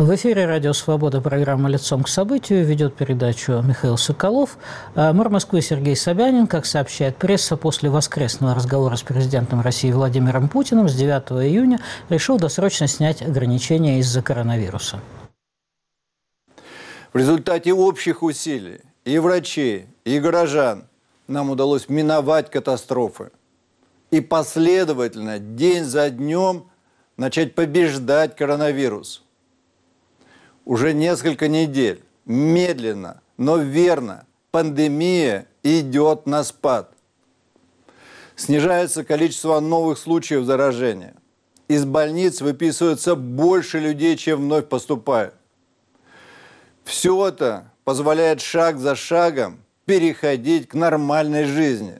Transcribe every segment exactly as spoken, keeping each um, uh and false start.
В эфире «Радио Свобода», программа «Лицом к событию». Ведет передачу Михаил Соколов. Мэр Москвы Сергей Собянин, как сообщает пресса, после воскресного разговора с президентом России Владимиром Путиным с девятого июня решил досрочно снять ограничения из-за коронавируса. В результате общих усилий и врачей, и горожан нам удалось миновать катастрофы и последовательно, день за днем, начать побеждать коронавирус. Уже несколько недель, медленно, но верно, пандемия идет на спад. Снижается количество новых случаев заражения. Из больниц выписывается больше людей, чем вновь поступают. Все это позволяет шаг за шагом переходить к нормальной жизни.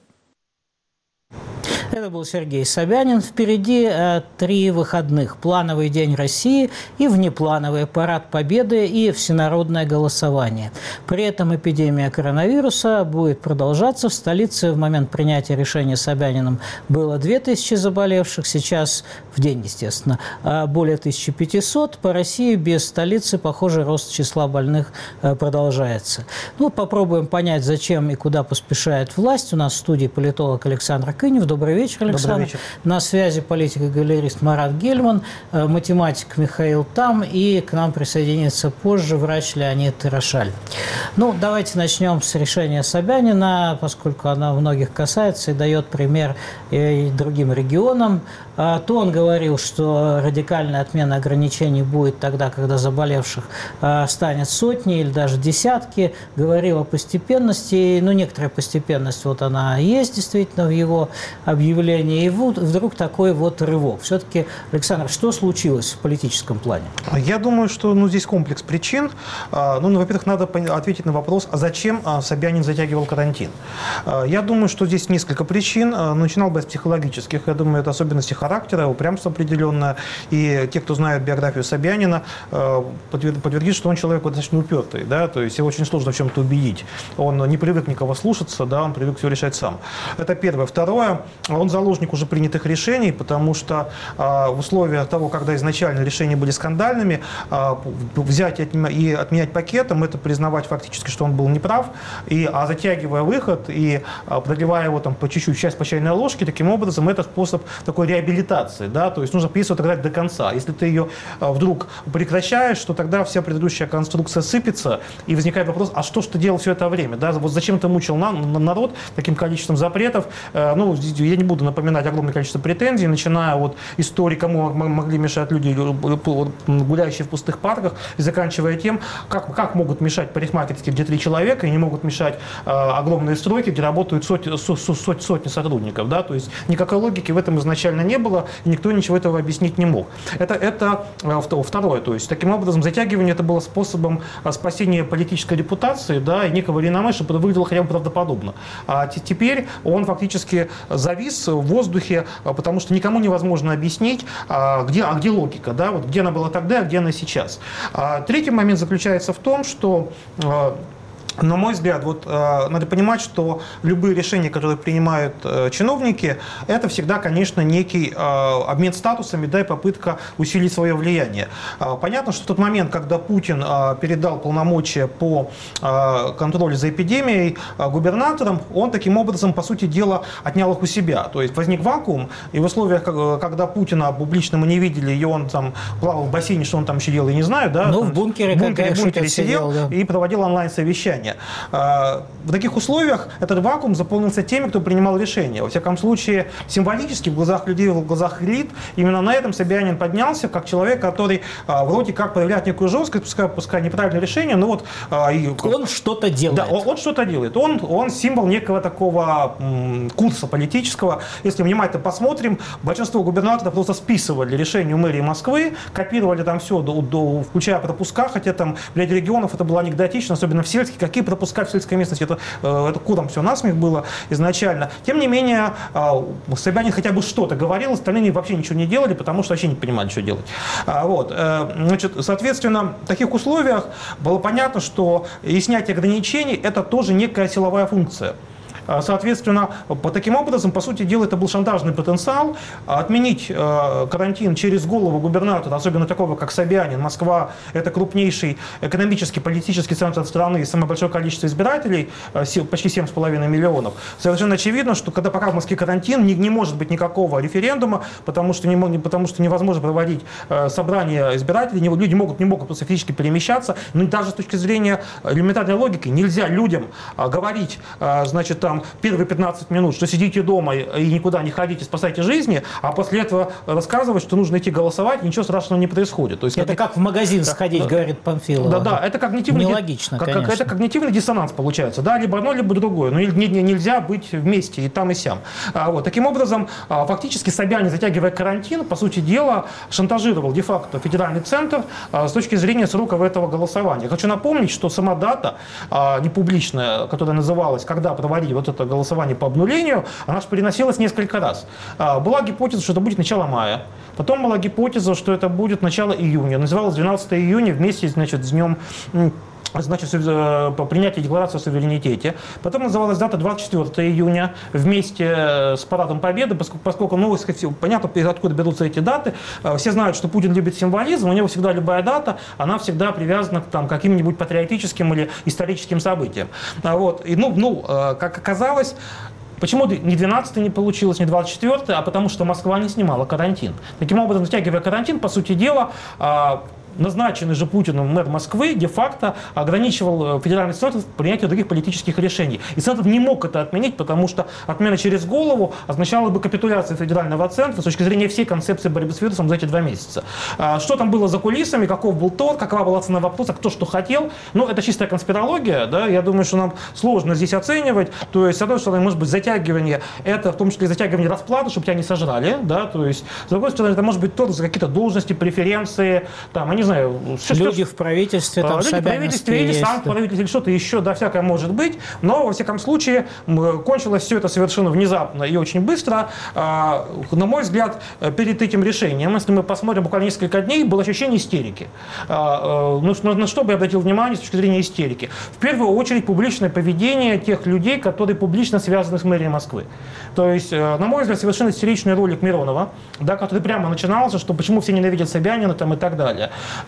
Это был Сергей Собянин. Впереди э, три выходных. Плановый день России и внеплановый парад Победы и всенародное голосование. При этом эпидемия коронавируса будет продолжаться. В столице в момент принятия решения Собяниным было две тысячи заболевших. Сейчас, в день, естественно, более тысячи пятисот. По России без столицы, похоже, рост числа больных э, продолжается. Ну, попробуем понять, зачем и куда поспешает власть. У нас в студии политолог Александр Кынев. Добрый вечер. Вечер, Александр. Добрый вечер. На связи политик и галерист Марат Гельман, математик Михаил Там, и к нам присоединится позже врач Леонид Рошаль. Ну, давайте начнем с решения Собянина, поскольку оно многих касается и дает пример и другим регионам. То он говорил, что радикальная отмена ограничений будет тогда, когда заболевших станет сотни или даже десятки. Говорил о постепенности. Ну, некоторая постепенность, вот она есть действительно в его объявлении. И вот вдруг такой вот рывок. Все-таки, Александр, что случилось в политическом плане? Я думаю, что ну, здесь комплекс причин. Ну, во-первых, надо ответить на вопрос, а зачем Собянин затягивал карантин? Я думаю, что здесь несколько причин. Начинал бы с психологических. Я думаю, это особенности характера, упрямство определенное. И те, кто знает биографию Собянина, подтвердит, что он человек достаточно упертый. Да? То есть его очень сложно в чем-то убедить. Он не привык никого слушаться, да? Он привык все решать сам. Это первое. Второе. Он заложник уже принятых решений, потому что э, в условиях того, когда изначально решения были скандальными, э, взять и, отня- и отменять пакетом, это признавать фактически, что он был неправ, и, а затягивая выход и э, проливая его там, по чуть-чуть, часть по чайной ложке, таким образом это способ такой реабилитации. Да? То есть нужно пьесу отыграть до конца. Если ты ее э, вдруг прекращаешь, то тогда вся предыдущая конструкция сыпется, и возникает вопрос, а что ж ты делал все это время? Да? Вот зачем ты мучил на- на народ таким количеством запретов? Э, ну, я не буду напоминать огромное количество претензий, начиная от истории, кому могли мешать люди, гуляющие в пустых парках, и заканчивая тем, как, как могут мешать парикмахерские, где три человека, и не могут мешать э, огромные стройки, где работают сотни, сот, сот, сотни сотрудников. Да? То есть никакой логики в этом изначально не было, и никто ничего этого объяснить не мог. Это, это второе. То есть, таким образом, затягивание это было способом спасения политической репутации, да, и некого реноме, чтобы это выглядело хотя бы правдоподобно. А теперь он фактически завис в воздухе, потому что никому невозможно объяснить, где, а где логика, да, вот где она была тогда, а где она сейчас. Третий момент заключается в том, что, на мой взгляд, вот, э, надо понимать, что любые решения, которые принимают э, чиновники, это всегда, конечно, некий э, обмен статусами, да, и попытка усилить свое влияние. Э, понятно, что в тот момент, когда Путин э, передал полномочия по э, контролю за эпидемией э, губернаторам, он таким образом, по сути дела, отнял их у себя. То есть возник вакуум, и в условиях, когда Путина публично мы не видели, и он там плавал в бассейне, что он там еще делал, я не знаю, да, ну, там, в бункере, в бункере, в бункере сидел, сидел, да, и проводил онлайн-совещание. В таких условиях этот вакуум заполнился теми, кто принимал решения. Во всяком случае, символически в глазах людей, в глазах элит, именно на этом Собянин поднялся, как человек, который вроде как проявляет некую жесткость, пускай, пускай неправильное решение, но вот... Он что-то делает. Да, он, он что-то делает. Он, он символ некого такого м, курса политического. Если внимательно посмотрим, большинство губернаторов просто списывали решения мэрии Москвы, копировали там все, до, до, включая пропуска, хотя там в ряде регионов это было анекдотично, особенно в сельских, какие пропуска в сельской местности, это, это куром все насмех было изначально. Тем не менее, Собянин хотя бы что-то говорил, остальные вообще ничего не делали, потому что вообще не понимали, что делать. Вот. Значит, соответственно, в таких условиях было понятно, что и снятие ограничений – это тоже некая силовая функция. Соответственно, по таким образом, по сути дела, это был шантажный потенциал. Отменить э, карантин через голову губернатора, особенно такого, как Собянин. Москва – это крупнейший экономический, политический центр страны, самое большое количество избирателей, э, почти семь с половиной миллионов. Совершенно очевидно, что когда пока в Москве карантин, не, не может быть никакого референдума, потому что, не, потому что невозможно проводить э, собрания избирателей, не, люди могут, не могут просто физически перемещаться. Но даже с точки зрения элементарной логики нельзя людям э, говорить, э, значит, там, первые пятнадцать минут, что сидите дома и никуда не ходите, спасайте жизни, а после этого рассказывать, что нужно идти голосовать, ничего страшного не происходит. То есть, это как, как в магазин сходить, да, говорит Памфилова. Да, да, это когнитивный, нелогично, как, как, это когнитивный диссонанс получается. Да, либо одно, либо другое. Но не, не, нельзя быть вместе и там, и сям. А, вот. Таким образом, а, фактически Собянин, затягивая карантин, по сути дела, шантажировал де-факто федеральный центр а, с точки зрения сроков этого голосования. Хочу напомнить, что сама дата а, непубличная, которая называлась «Когда проводить вот это голосование по обнулению», она же переносилась несколько раз. Была гипотеза, что это будет начало мая. Потом была гипотеза, что это будет начало июня. Называлось двенадцатого июня вместе, значит, с днем... Значит, по принятию декларации о суверенитете. Потом называлась дата двадцать четвёртого июня вместе с Парадом Победы, поскольку, поскольку ну, понятно, откуда берутся эти даты. Все знают, что Путин любит символизм, у него всегда любая дата, она всегда привязана к там, каким-нибудь патриотическим или историческим событиям. Вот. И, ну, ну, как оказалось, почему не двенадцатое не получилось, не двадцать четвёртое, а потому что Москва не снимала карантин. Таким образом, затягивая карантин, по сути дела, назначенный же Путиным мэр Москвы де-факто ограничивал федеральный центр в принятии других политических решений. И центр не мог это отменить, потому что отмена через голову означала бы капитуляцию федерального центра с точки зрения всей концепции борьбы с вирусом за эти два месяца. Что там было за кулисами, каков был торг, какова была цена вопроса, кто что хотел, ну, это чистая конспирология, да, я думаю, что нам сложно здесь оценивать. То есть, с одной стороны, может быть, затягивание, это в том числе затягивание расплаты, чтобы тебя не сожрали, да, то есть, с другой стороны, это может быть торг за какие-то должности, преференции, там, они не знаю, все, люди в правительстве, там, люди в правительстве или сам правительство, или что-то еще, да, всякое может быть, но, во всяком случае, кончилось все это совершенно внезапно и очень быстро. На мой взгляд, перед этим решением, если мы посмотрим буквально несколько дней, было ощущение истерики. Ну, на что бы я обратил внимание с точки зрения истерики? В первую очередь, публичное поведение тех людей, которые публично связаны с мэрией Москвы. То есть, на мой взгляд, совершенно истеричный ролик Миронова, да, который прямо начинался, что почему все ненавидят Собянина там, и так далее.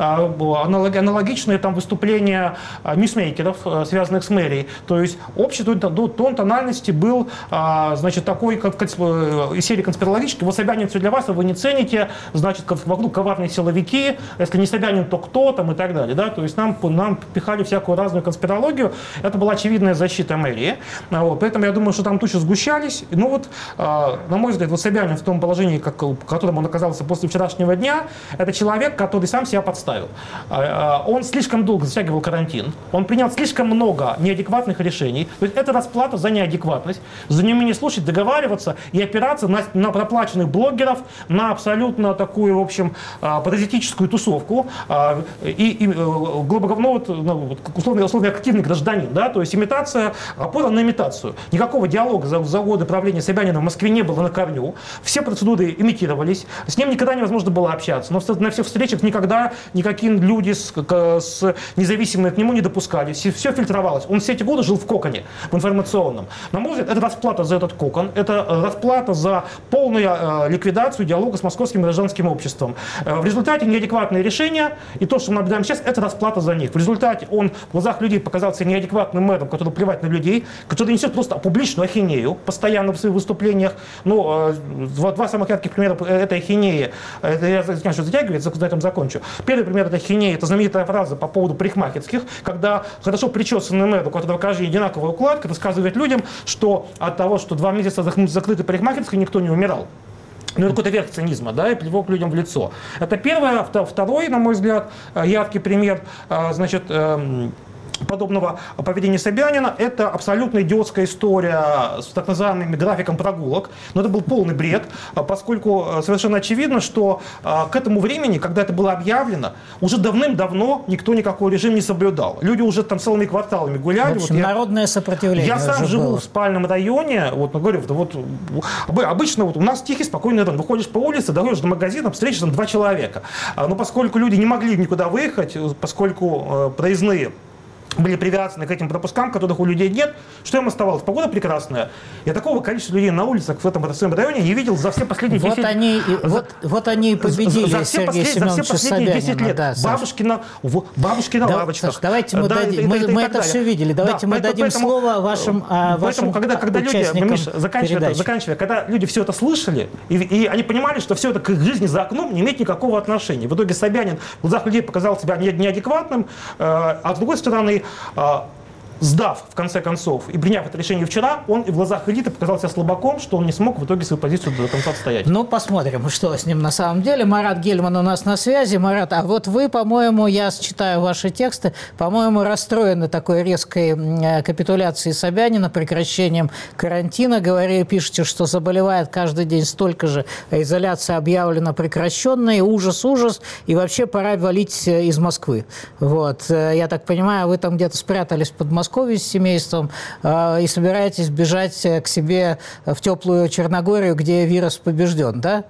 Аналогичные там выступления ньюсмейкеров, связанных с мэрией. То есть общий тон тональности был, значит, такой, как из серии конспирологической. Вот Собянин все для вас, а вы не цените, значит, вокруг коварные силовики, если не Собянин, то кто там и так далее. Да? То есть нам, нам пихали всякую разную конспирологию. Это была очевидная защита мэрии. Вот. Поэтому я думаю, что там тучи сгущались. Ну вот, на мой взгляд, вот Собянин в том положении, как, в котором он оказался после вчерашнего дня, это человек, который сам себя подставил. Он слишком долго затягивал карантин, он принял слишком много неадекватных решений. То есть это расплата за неадекватность, за неумение слушать, договариваться и опираться на, на проплаченных блогеров, на абсолютно такую, в общем, паразитическую тусовку и, и глубоко, ну, вот, ну, условно, условно активный гражданин, да, то есть имитация, опора на имитацию. Никакого диалога за, за годы правления Собянина в Москве не было на корню, все процедуры имитировались, с ним никогда невозможно было общаться, но на всех встречах никогда никакие люди с, с независимые к нему не допускали. Все, все фильтровалось. Он все эти годы жил в коконе, в информационном. На мой взгляд, это расплата за этот кокон, это расплата за полную э, ликвидацию диалога с московским гражданским обществом. Э, в результате неадекватные решения, и то, что мы наблюдаем сейчас, это расплата за них. В результате он в глазах людей показался неадекватным мэром, который плевать на людей, который несет просто публичную ахинею постоянно в своих выступлениях. Ну, э, два, два самых ярких примера этой ахинеи. Это я знаю, что затягивает, на этом закончу. Первый пример это ахинея, это знаменитая фраза по поводу парикмахерских, когда хорошо причесанный мэр, у которого каждый одинаковая укладка, рассказывает людям, что от того, что два месяца закрыты парикмахерской, никто не умирал. Ну, это какой-то верх цинизма, да, и плевок людям в лицо. Это первое. Второй, на мой взгляд, яркий пример, значит, подобного поведения Собянина, это абсолютно идиотская история с так называемым графиком прогулок. Но это был полный бред, поскольку совершенно очевидно, что к этому времени, когда это было объявлено, уже давным-давно никто никакой режим не соблюдал. Люди уже там целыми кварталами гуляли. В общем, вот народное я, сопротивление. Я сам живу было. в спальном районе, вот, говорю, вот, обычно вот у нас тихий, спокойный район. Выходишь по улице, доходишь до магазина, встретишь там два человека. Но поскольку люди не могли никуда выехать, поскольку проездные были привязаны к этим пропускам, которых у людей нет. Что им оставалось? Погода прекрасная. Я такого количества людей на улицах в этом своем районе не видел за все последние вот десять лет. Они, за, вот, вот они и победили за, за все Сергея Семеновича за все последние десять лет. Да, бабушки на, бабушки на да, лавочках. Саш, давайте мы, да, дадим, и, мы, и, и, мы и это все видели. Давайте да, мы поэтому, дадим поэтому, слово вашим, а, вашим когда, когда участникам люди, Миш, заканчивая, заканчивая, когда люди все это слышали, и, и они понимали, что все это к жизни за окном не имеет никакого отношения. В итоге Собянин в глазах людей показал себя неадекватным, а с другой стороны, сдав, в конце концов, и приняв это решение вчера, он и в глазах элиты показал себя слабаком, что он не смог в итоге свою позицию до конца отстоять. Ну, посмотрим, что с ним на самом деле. Марат Гельман у нас на связи. Марат, а вот вы, по-моему, я читаю ваши тексты, по-моему, расстроены такой резкой капитуляцией Собянина, прекращением карантина. Говорили, пишете, что заболевает каждый день столько же, изоляция объявлена прекращенной, ужас, ужас, и вообще пора валить из Москвы. Вот. Я так понимаю, вы там где-то спрятались под Москвой с семейством э, и собираетесь бежать к себе в теплую Черногорию, где вирус побежден, да?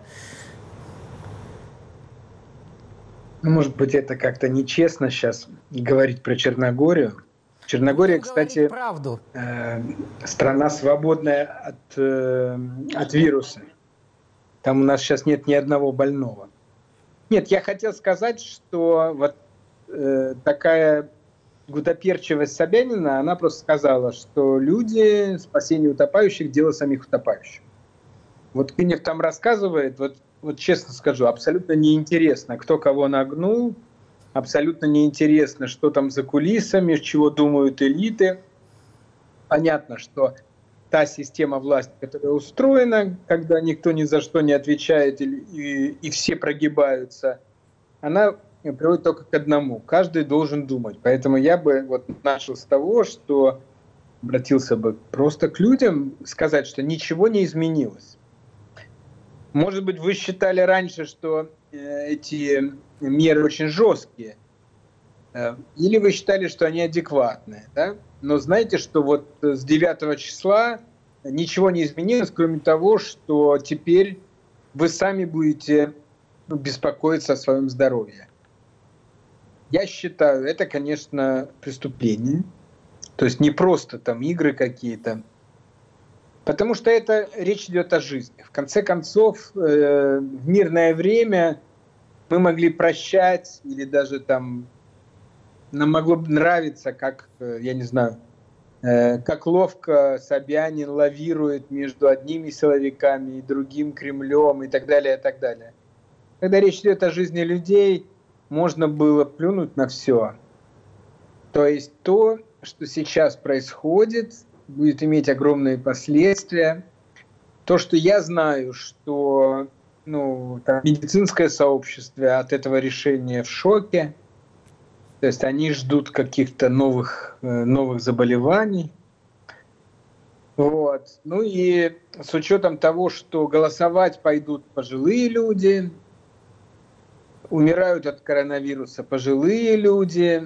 Ну, может быть, это как-то нечестно сейчас говорить про Черногорию. Черногория, ну, кстати, правду. Э, страна свободная от, э, от вируса. Там у нас сейчас нет ни одного больного. Нет, я хотел сказать, что вот э, такая гутоперчивость Собянина, она просто сказала, что люди, спасение утопающих, дело самих утопающих. Вот Кинев там рассказывает, вот, вот честно скажу, абсолютно неинтересно, кто кого нагнул, абсолютно неинтересно, что там за кулисами, чего думают элиты. Понятно, что та система власти, которая устроена, когда никто ни за что не отвечает и, и, и все прогибаются, она приводит только к одному. Каждый должен думать. Поэтому я бы вот начал с того, что обратился бы просто к людям, сказать, что ничего не изменилось. Может быть, вы считали раньше, что эти меры очень жесткие, или вы считали, что они адекватные, да? Но знаете, что вот с девятого числа ничего не изменилось, кроме того, что теперь вы сами будете беспокоиться о своем здоровье. Я считаю, это, конечно, преступление. То есть не просто там игры какие-то. Потому что это речь идет о жизни. В конце концов, э, в мирное время мы могли прощать, или даже там нам могло бы нравиться, как, я не знаю, э, как ловко Собянин лавирует между одними силовиками и другим Кремлем и так далее, и так далее. Когда речь идет о жизни людей, можно было плюнуть на все. То есть то, что сейчас происходит, будет иметь огромные последствия. То, что я знаю, что ну, там, медицинское сообщество от этого решения в шоке. То есть они ждут каких-то новых, новых заболеваний. Вот. Ну и с учетом того, что голосовать пойдут пожилые люди, умирают от коронавируса пожилые люди.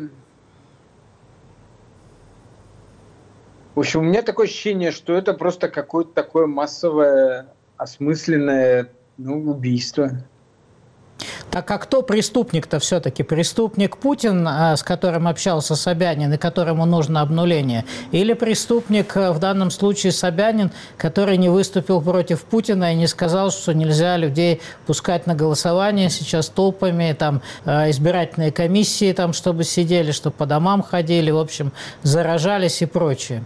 В общем, у меня такое ощущение, что это просто какое-то такое массовое, осмысленное ну, убийство. Так а кто преступник-то все-таки? Преступник Путин, с которым общался Собянин и которому нужно обнуление? Или преступник в данном случае Собянин, который не выступил против Путина и не сказал, что нельзя людей пускать на голосование сейчас толпами, там, избирательные комиссии, там, чтобы сидели, чтобы по домам ходили, в общем, заражались и прочее?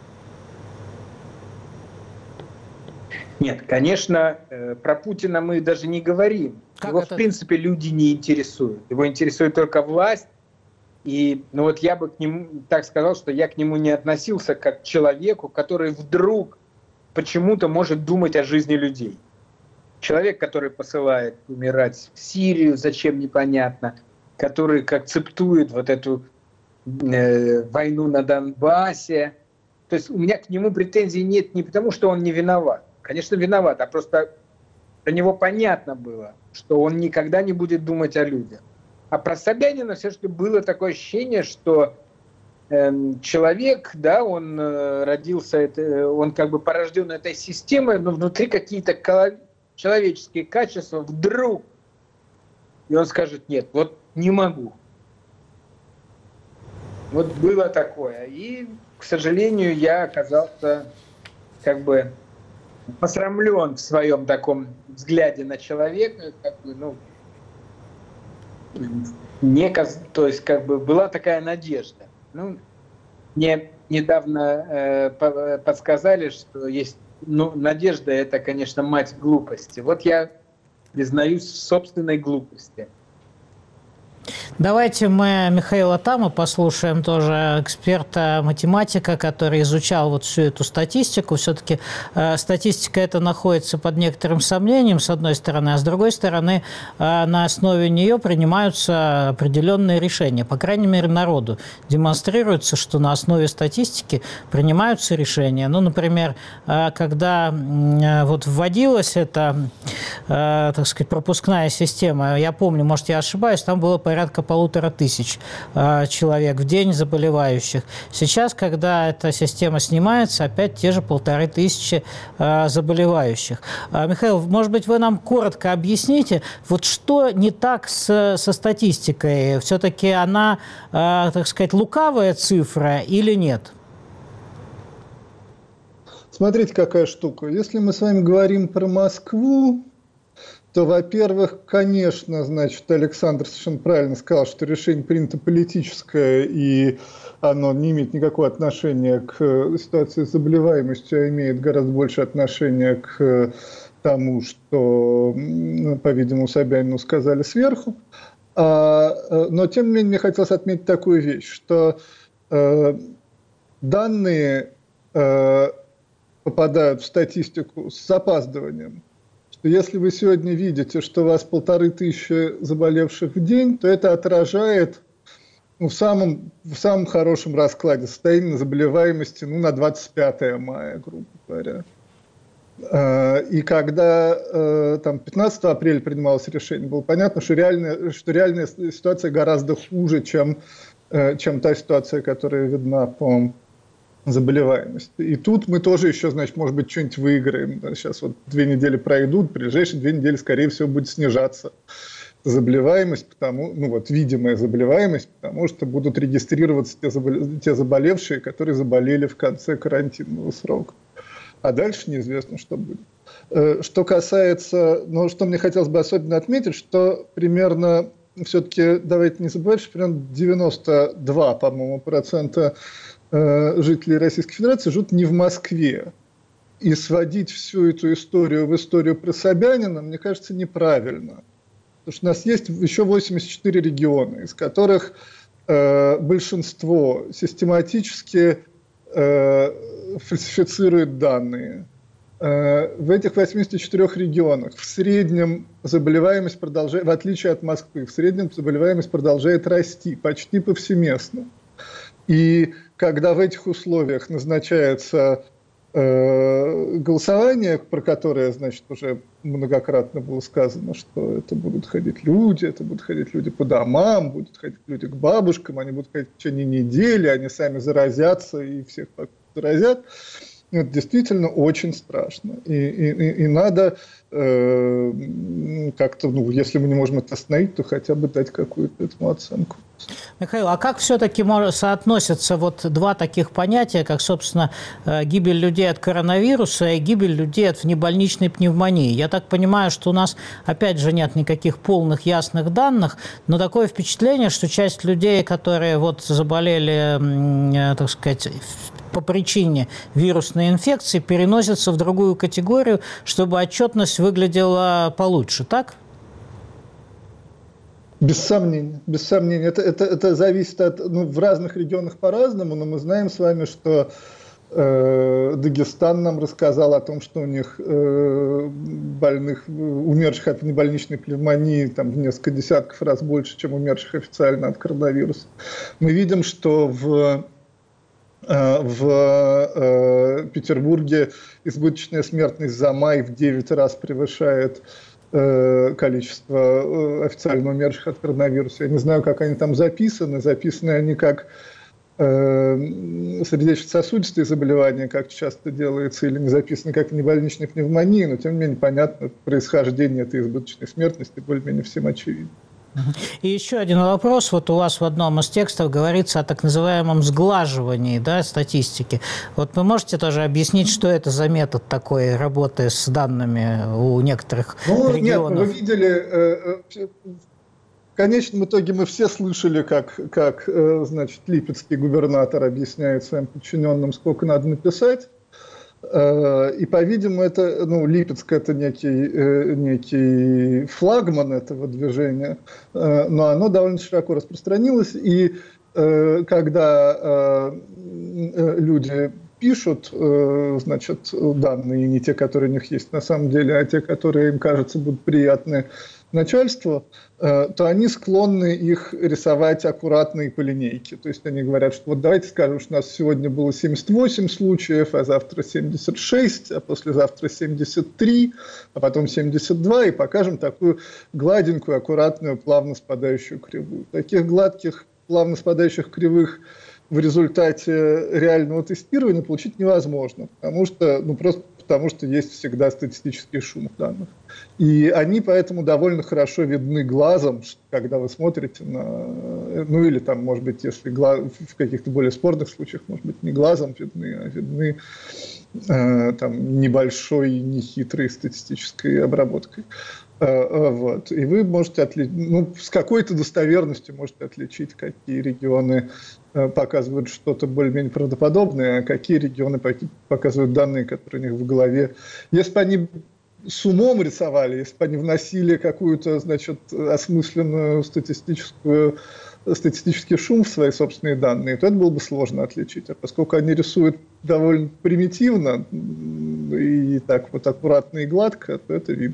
Нет, конечно, про Путина мы даже не говорим. Как Его, это? В принципе, люди не интересуют. Его интересует только власть. И ну вот я бы к нему так сказал, что я к нему не относился как к человеку, который вдруг почему-то может думать о жизни людей. Человек, который посылает умирать в Сирию, зачем непонятно, который акцептует вот эту э, войну на Донбассе. То есть у меня к нему претензий нет не потому, что он не виноват. Конечно, виноват, а просто для него понятно было, что он никогда не будет думать о людях. А про Собянина все-таки было такое ощущение, что э, человек, да, он э, родился, это, он как бы порожден этой системой, но внутри какие-то коло- человеческие качества вдруг, и он скажет, нет, вот не могу. Вот было такое. И, к сожалению, я оказался как бы посрамлен в своем таком взгляде на человека, как бы, ну, не, то есть как бы была такая надежда. Ну, мне недавно э, подсказали, что есть, ну, надежда — это, конечно, мать глупости. Вот я признаюсь в собственной глупости. Давайте мы Михаила Тама послушаем, тоже эксперта-математика, который изучал вот всю эту статистику. Все-таки э, статистика эта находится под некоторым сомнением, с одной стороны, а с другой стороны, э, на основе нее принимаются определенные решения. По крайней мере, народу демонстрируется, что на основе статистики принимаются решения. Ну, например, э, когда э, вот вводилась эта, э, так сказать, пропускная система, я помню, может, я ошибаюсь, там было порядка полутора тысяч э, человек в день заболевающих. Сейчас, когда эта система снимается, опять те же полторы тысячи э, заболевающих. Э, Михаил, может быть, вы нам коротко объясните, вот что не так с, со статистикой? Все-таки она, э, так сказать, лукавая цифра или нет? Смотрите, какая штука. Если мы с вами говорим про Москву, то, во-первых, конечно, значит, Александр совершенно правильно сказал, что решение принято политическое, и оно не имеет никакого отношения к ситуации с заболеваемостью, а имеет гораздо больше отношения к тому, что, по-видимому, Собянину сказали сверху. Но, тем не менее, мне хотелось отметить такую вещь, что данные попадают в статистику с запаздыванием. Если вы сегодня видите, что у вас полторы тысячи заболевших в день, то это отражает, ну, в, самом, в самом хорошем раскладе состояние заболеваемости, ну, на двадцать пятое мая, грубо говоря. И когда там пятнадцатого апреля принималось решение, было понятно, что реальная, что реальная ситуация гораздо хуже, чем, чем та ситуация, которая видна по заболеваемость. И тут мы тоже еще, значит, может быть, что-нибудь выиграем. Сейчас вот две недели пройдут, ближайшие две недели, скорее всего, будет снижаться заболеваемость, потому, ну вот, видимая заболеваемость, потому что будут регистрироваться те, заболе, те заболевшие, которые заболели в конце карантинного срока. А дальше неизвестно, что будет. Что касается, ну, что мне хотелось бы особенно отметить, что примерно, все-таки, давайте не забывать, что примерно девяносто два, по-моему, процента жителей Российской Федерации живут не в Москве. И сводить всю эту историю в историю про Собянина, мне кажется, неправильно. Потому что у нас есть еще восемьдесят четыре региона, из которых э, большинство систематически э, фальсифицирует данные. Э, в этих восьмидесяти четырёх регионах в среднем заболеваемость продолжает, в отличие от Москвы, в среднем заболеваемость продолжает расти почти повсеместно. И когда в этих условиях назначается э, голосование, про которое, значит, уже многократно было сказано, что это будут ходить люди, это будут ходить люди по домам, будут ходить люди к бабушкам, они будут ходить в течение недели, они сами заразятся и всех заразят. Это действительно очень страшно. И, и, и надо э, как-то, ну, если мы не можем это остановить, то хотя бы дать какую-то этому оценку. Михаил, а как все-таки соотносятся вот два таких понятия, как, собственно, гибель людей от коронавируса и гибель людей от внебольничной пневмонии? Я так понимаю, что у нас, опять же, нет никаких полных ясных данных, но такое впечатление, что часть людей, которые вот заболели, так сказать, по причине вирусной инфекции, переносятся в другую категорию, чтобы отчетность выглядела получше, так? Без сомнения, без сомнения. Это, это, это зависит от, ну, в разных регионах по-разному, но мы знаем с вами, что э, Дагестан нам рассказал о том, что у них э, больных, умерших от внебольничной пневмонии там в несколько десятков раз больше, чем умерших официально от коронавируса. Мы видим, что в В э, Петербурге избыточная смертность за май в девять раз превышает э, количество э, официально умерших от коронавируса. Я не знаю, как они там записаны. Записаны они как э, сердечно-сосудистые заболевания, как часто делается, или не записаны как внебольничная пневмония, но тем не менее понятно происхождение этой избыточной смертности более-менее всем очевидно. И еще один вопрос. Вот у вас в одном из текстов говорится о так называемом сглаживании, да, статистики. Вот вы можете тоже объяснить, что это за метод такой работы с данными у некоторых ну, регионов? Нет, вы видели, в конечном итоге мы все слышали, как, как значит, липецкий губернатор объясняет своим подчиненным, сколько надо написать. И, по-видимому, это, ну, Липецк – это некий, некий флагман этого движения, но оно довольно широко распространилось, и когда люди пишут, значит, данные, не те, которые у них есть на самом деле, а те, которые им кажется будут приятны начальству, то они склонны их рисовать аккуратно и по линейке. То есть они говорят, что вот давайте скажем, что у нас сегодня было семьдесят восемь случаев, а завтра семьдесят шесть, а послезавтра семьдесят три, а потом семьдесят два, и покажем такую гладенькую, аккуратную, плавно спадающую кривую. Таких гладких, плавно спадающих кривых в результате реального тестирования получить невозможно, потому что, ну, просто потому что есть всегда статистический шум данных. И они поэтому довольно хорошо видны глазом, когда вы смотрите на... Ну или там, может быть, если глаз, в каких-то более спорных случаях, может быть, не глазом видны, а видны э, там, небольшой, нехитрой статистической обработкой. Э, вот. И вы можете отличить, ну, с какой-то достоверностью можете отличить, какие регионы показывают что-то более-менее правдоподобное, а какие регионы показывают данные, которые у них в голове. Если бы они с умом рисовали, если бы они вносили какую-то, значит, осмысленную статистическую, статистический шум в свои собственные данные, то это было бы сложно отличить. А поскольку они рисуют довольно примитивно и так вот аккуратно и гладко, то это видно.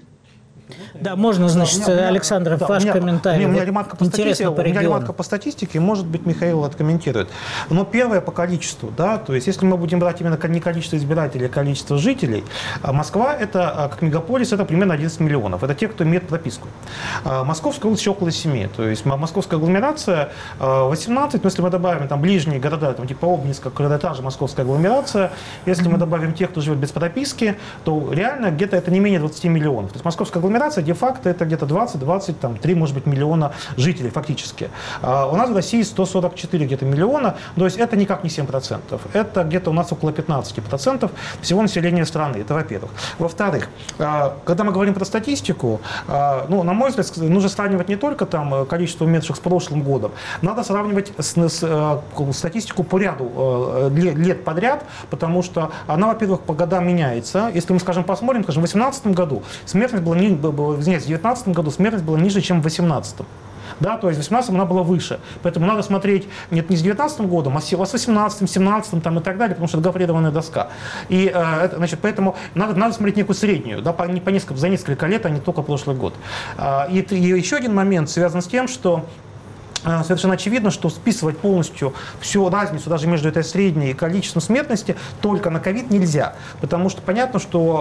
Да, можно, значит, да, меня, Александр, да, ваш меня, комментарий. У меня, вот ремарка по статистике, у меня ремарка по статистике, может быть, Михаил откомментирует. Но первое по количеству, да, то есть если мы будем брать именно не количество избирателей, а количество жителей, Москва, это, как мегаполис, это примерно одиннадцать миллионов. Это те, кто имеет прописку. Московская область еще около семи, то есть московская агломерация восемнадцать, но если мы добавим там ближние города, там, типа Обнинска, когда та же московская агломерация, если мы добавим тех, кто живет без прописки, то реально где-то это не менее двадцати миллионов. То есть московская агломерация де-факто это где-то двадцать-двадцать три, может быть, миллиона жителей фактически. А у нас в России сто сорок четыре где-то миллиона, то есть это никак не семь процентов. Это где-то у нас около пятнадцать процентов всего населения страны. Это во-первых. Во-вторых, когда мы говорим про статистику, ну, на мой взгляд, нужно сравнивать не только там количество умерших с прошлым годом, надо сравнивать с, с, статистику по ряду лет подряд, потому что она, во-первых, по годам меняется. Если мы, скажем, посмотрим, скажем, в две тысячи восемнадцатом году смертность была не извиняюсь, в две тысячи девятнадцатом году смертность была ниже, чем в две тысячи восемнадцатом. Да, то есть в две тысячи восемнадцатом она была выше. Поэтому надо смотреть нет, не с две тысячи девятнадцатым годом, а с две тысячи восемнадцатым, две тысячи семнадцатым там, и так далее, потому что это гофрированная доска. И, э, это, значит, поэтому надо, надо смотреть некую среднюю, да, по, не, по несколько, за несколько лет, а не только прошлый год. А, и, и еще один момент связан с тем, что совершенно очевидно, что списывать полностью всю разницу даже между этой средней и количеством смертности только на ковид нельзя. Потому что понятно,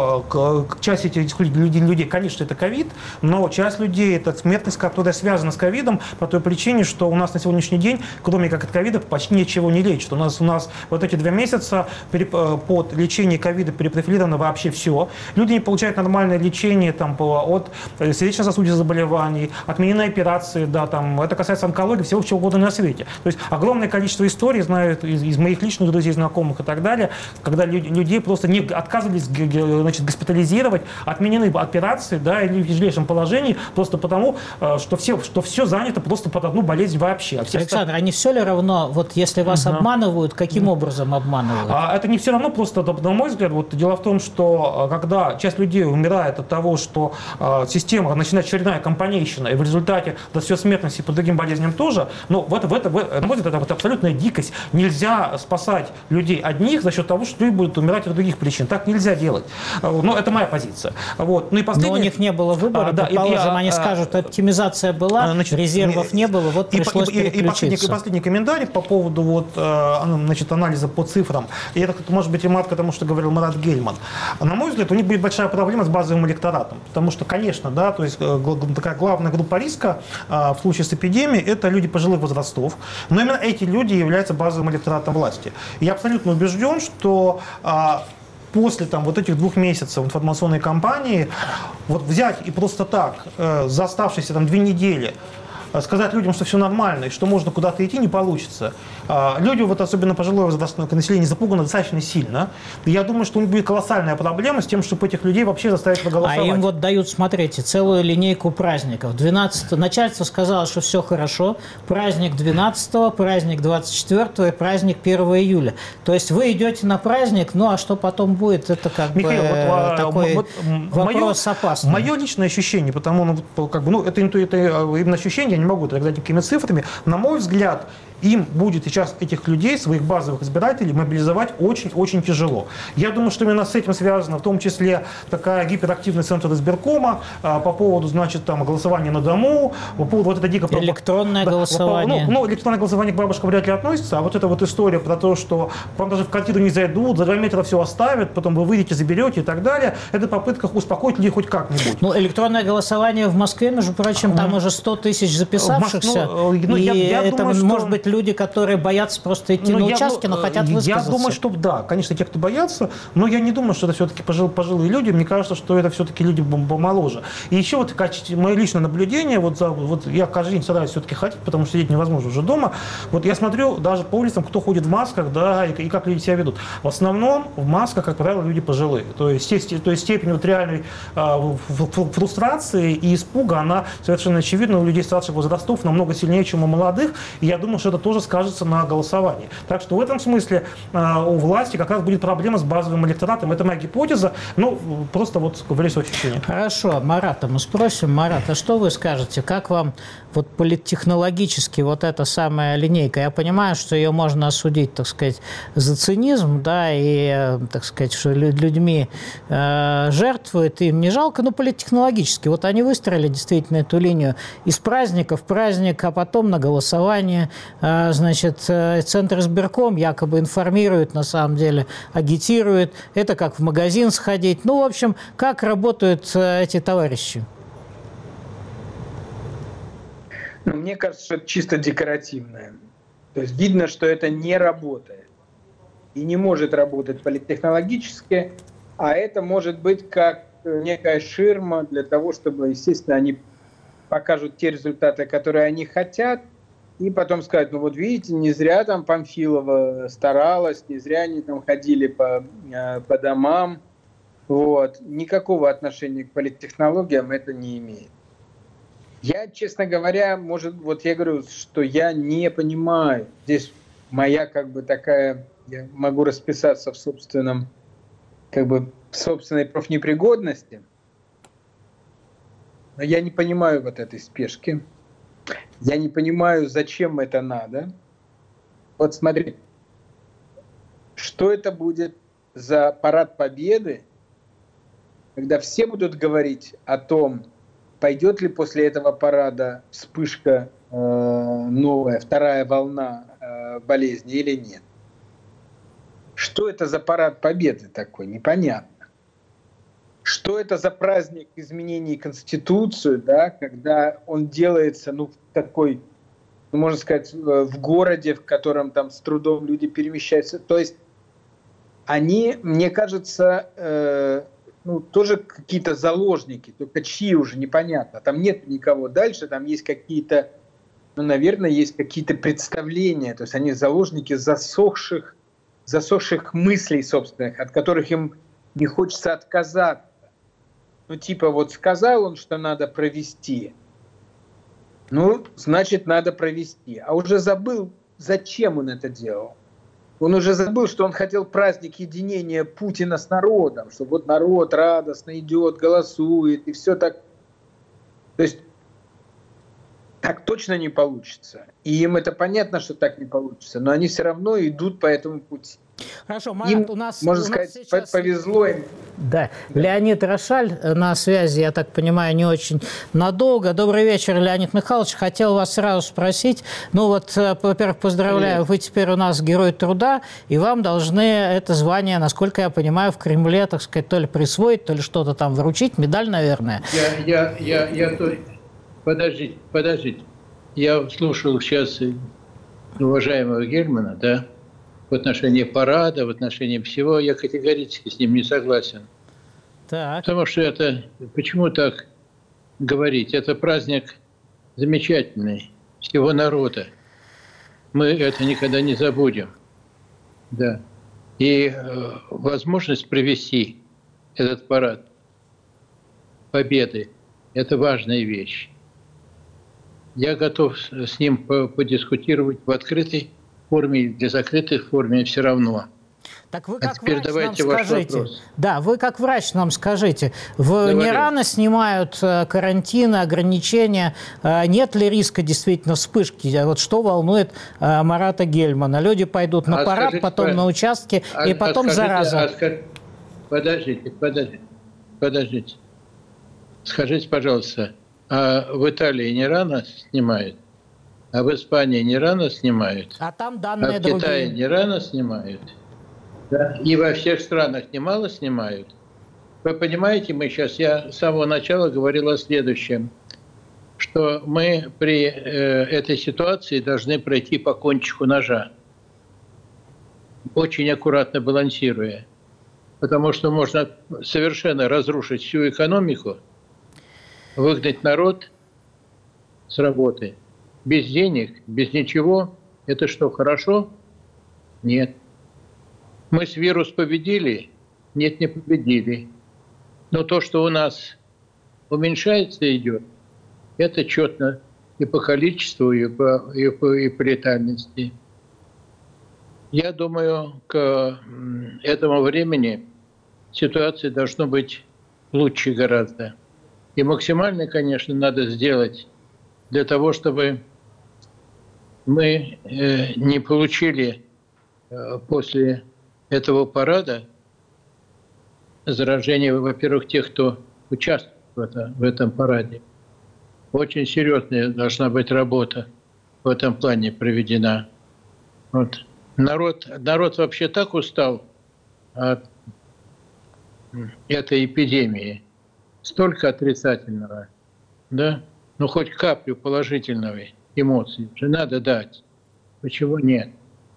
что часть этих людей, людей, конечно, это ковид, но часть людей это смертность, которая связана с ковидом по той причине, что у нас на сегодняшний день, кроме как от ковида, почти ничего не лечат. У нас, у нас вот эти два месяца под лечение ковида перепрофилировано вообще все. Люди не получают нормальное лечение там, от сердечно-сосудистых заболеваний, отменены операции, да, там, это касается онкологии, всего чего угодно на свете. То есть огромное количество историй, знаю из, из моих личных друзей, знакомых и так далее, когда люди, людей просто не отказывались, значит, госпитализировать, отменены операции, да, или в тяжелейшем положении, просто потому, что все, что все занято просто под одну болезнь вообще. А все Александр, остальные... а не все ли равно, вот если вас uh-huh. обманывают, каким uh-huh. образом обманывают? А, это не все равно, просто, на мой взгляд, вот дело в том, что когда часть людей умирает от того, что а, система начинает очередная компанейщина, и в результате растет смертность и по другим болезням тоже, но в это, в это, в это, на мой взгляд, это абсолютная дикость. Нельзя спасать людей одних за счет того, что люди будут умирать от других причин. Так нельзя делать. Но это моя позиция. Вот. Ну и последнее... Но у них не было выбора, а, да, предположим, и, они а, скажут, оптимизация была, значит, резервов не было, вот пришлось и, и, переключиться. И последний, и последний комментарий по поводу вот, значит, анализа по цифрам. И это, может быть, ремарка к тому, что говорил Марат Гельман. На мой взгляд, у них будет большая проблема с базовым электоратом. Потому что, конечно, да, то есть такая главная группа риска в случае с эпидемией – это люди пожилых возрастов, но именно эти люди являются базовым электоратом власти. И я абсолютно убежден, что а, после там, вот этих двух месяцев информационной кампании вот взять и просто так э, за оставшиеся там, две недели сказать людям, что все нормально и что можно куда-то идти, не получится. Люди, вот особенно пожилое возрастное население, запугано достаточно сильно. И я думаю, что у них будет колоссальная проблема с тем, чтобы этих людей вообще заставить проголосовать. А им вот дают, смотрите, целую линейку праздников. двенадцатого начальство сказало, что все хорошо. Праздник двенадцатого, праздник двадцать четвёртого и праздник первого июля. То есть вы идете на праздник, ну а что потом будет, это как Михаил, бы вот, такой вот, вопрос мое, опасный. Мое личное ощущение, потому ну, как бы, ну, это, это именно ощущение, я не могу тогда никакими цифрами. На мой взгляд, им будет сейчас этих людей, своих базовых избирателей, мобилизовать очень-очень тяжело. Я думаю, что именно с этим связано, в том числе такая гиперактивный центр избиркома а, по поводу, значит, там, голосования на дому, по поводу вот это дико... Электронное да, голосование. Ну, ну, электронное голосование к бабушкам вряд ли относится, а вот эта вот история про то, что вам даже в квартиру не зайдут, за два метра все оставят, потом вы выйдете, заберете и так далее, это попытка успокоить людей хоть как-нибудь. Ну, электронное голосование в Москве, между прочим, там уже сто тысяч записавшихся, ну, ну, и я, я это, думаю, что... может быть, люди, которые боятся просто идти ну, на я, участки, но хотят высказаться. Я думаю, что да, конечно, те, кто боятся, но я не думаю, что это все-таки пожил, пожилые люди, мне кажется, что это все-таки люди помоложе. И еще вот мое личное наблюдение, вот, за, вот я каждый день стараюсь все-таки ходить, потому что сидеть невозможно уже дома, вот я смотрю даже по улицам, кто ходит в масках, да, и, и как люди себя ведут. В основном в масках, как правило, люди пожилые. То есть, то есть степень вот реальной э, фрустрации и испуга, она совершенно очевидна у людей старших возрастов намного сильнее, чем у молодых, и я думаю, что это тоже скажется на голосовании. Так что в этом смысле э, у власти как раз будет проблема с базовым электоратом. Это моя гипотеза, ну, просто вот говорю свое ощущение. Хорошо, Марата мы спросим. Марат, а что вы скажете? Как вам вот политтехнологически вот эта самая линейка? Я понимаю, что ее можно осудить, так сказать, за цинизм, да, и, так сказать, что людьми э, жертвуют, им не жалко, но политтехнологически. Вот они выстроили действительно эту линию из праздника в праздник, а потом на голосование, э, значит, э, Центр избирком якобы информирует, на самом деле, агитирует. Это как в магазин сходить. Ну, в общем, как работают э, эти товарищи? Ну, мне кажется, что это чисто декоративное. То есть видно, что это не работает. И не может работать политтехнологически, а это может быть как некая ширма для того, чтобы, естественно, они покажут те результаты, которые они хотят, и потом сказать, ну вот видите, не зря там Памфилова старалась, не зря они там ходили по, по домам. Вот. Никакого отношения к политтехнологиям это не имеет. Я, честно говоря, может, вот я говорю, что я не понимаю. Здесь моя как бы такая, я могу расписаться в собственном, как бы в собственной профнепригодности, но я не понимаю вот этой спешки. Я не понимаю, зачем это надо. Вот смотри, что это будет за парад Победы, когда все будут говорить о том, пойдет ли после этого парада вспышка э, новая, вторая волна э, болезни или нет. Что это за парад Победы такой, непонятно. Что это за праздник изменений Конституции, да, когда он делается, ну, такой, ну, можно сказать, в городе, в котором там с трудом люди перемещаются. То есть они, мне кажется, э, ну, тоже какие-то заложники, только чьи уже непонятно. Там нет никого дальше, там есть какие-то, ну, наверное, есть какие-то представления. То есть они заложники засохших, засохших мыслей собственных, от которых им не хочется отказаться. Ну, типа, вот сказал он, что надо провести. Ну, значит, надо провести. А уже забыл, зачем он это делал. Он уже забыл, что он хотел праздник единения Путина с народом, что вот народ радостно идет, голосует, и все так. То есть так точно не получится. И им это понятно, что так не получится, но они все равно идут по этому пути. Хорошо, Марат, им, у нас, можно у сказать, нас сейчас... повезло им. Да. да, Леонид Рошаль на связи, я так понимаю, не очень надолго. Добрый вечер, Леонид Михайлович. Хотел вас сразу спросить, ну вот, во-первых, поздравляю, Привет. Вы теперь у нас Герой труда, и вам должны это звание, насколько я понимаю, в Кремле, так сказать, то ли присвоить, то ли что-то там вручить, медаль, наверное. Я, я, я, я то... Подождите, подождите. Я слушал сейчас уважаемого Гельмана, да, в отношении парада, в отношении всего, я категорически с ним не согласен. Так. Потому что это, почему так говорить, это праздник замечательный, всего народа. Мы это никогда не забудем. Да. И э, возможность провести этот парад победы – это важная вещь. Я готов с ним подискутировать в открытой форме или закрытой форме все равно. Так вы а как теперь врач давайте нам ваш скажите, вопрос. да, вы как врач нам скажите, в Говорю. не рано снимают карантины, ограничения, нет ли риска действительно вспышки? Вот что волнует Марата Гельмана? Люди пойдут на а парад, скажите, потом на участке, а, и потом а скажите, зараза. А скаж... Подождите, подождите, подождите. Скажите, пожалуйста, а в Италии не рано снимают? А в Испании не рано снимают? А там данные а в Китае другие. не рано снимают? Да. И во всех странах немало снимают. Вы понимаете, мы сейчас, я с самого начала говорил о следующем, что мы при э, этой ситуации должны пройти по кончику ножа, очень аккуратно балансируя, потому что можно совершенно разрушить всю экономику, выгнать народ с работы без денег, без ничего. Это что, хорошо? Нет. Мы с вирус победили? Нет, не победили. Но то, что у нас уменьшается, идет, это четно и по количеству, и по, и по, и по летальности. Я думаю, к этому времени ситуация должна быть лучше гораздо. И максимально, конечно, надо сделать для того, чтобы мы не получили после этого парада заражение, во-первых, тех, кто участвует в, это, в этом параде. Очень серьезная должна быть работа в этом плане проведена. Вот. Народ, народ вообще так устал от этой эпидемии. Столько отрицательного, да? Ну, хоть каплю положительного эмоций же надо дать. Почему нет?